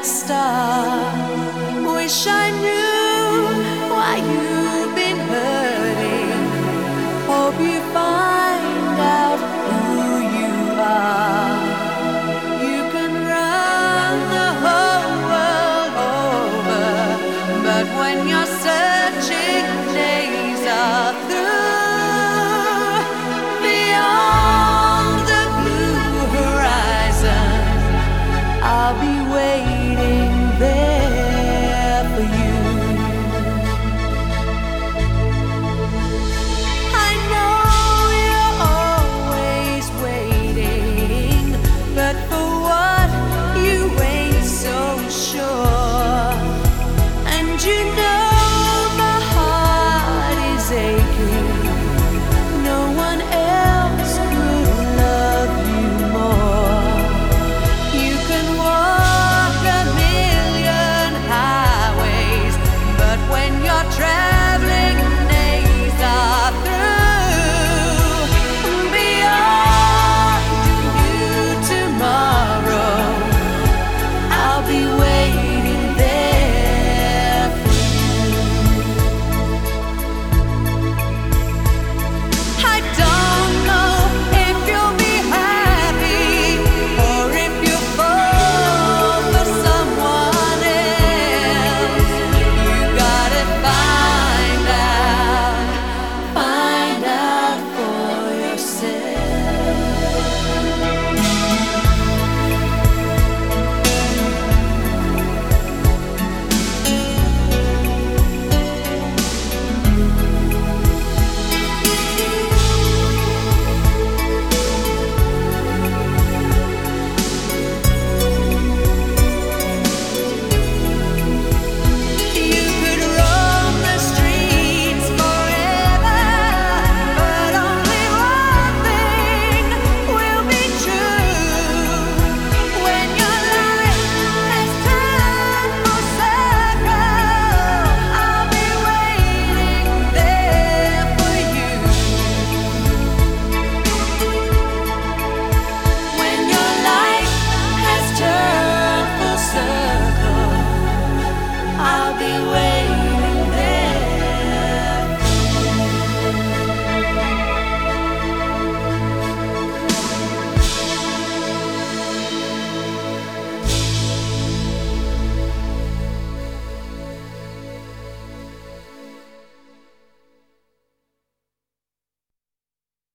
that star. Wish I knew why you've been hurting. Hope you find out who you are. You can run the whole world over, but when you're searching, days are through. Beyond the blue horizon, I'll be waiting.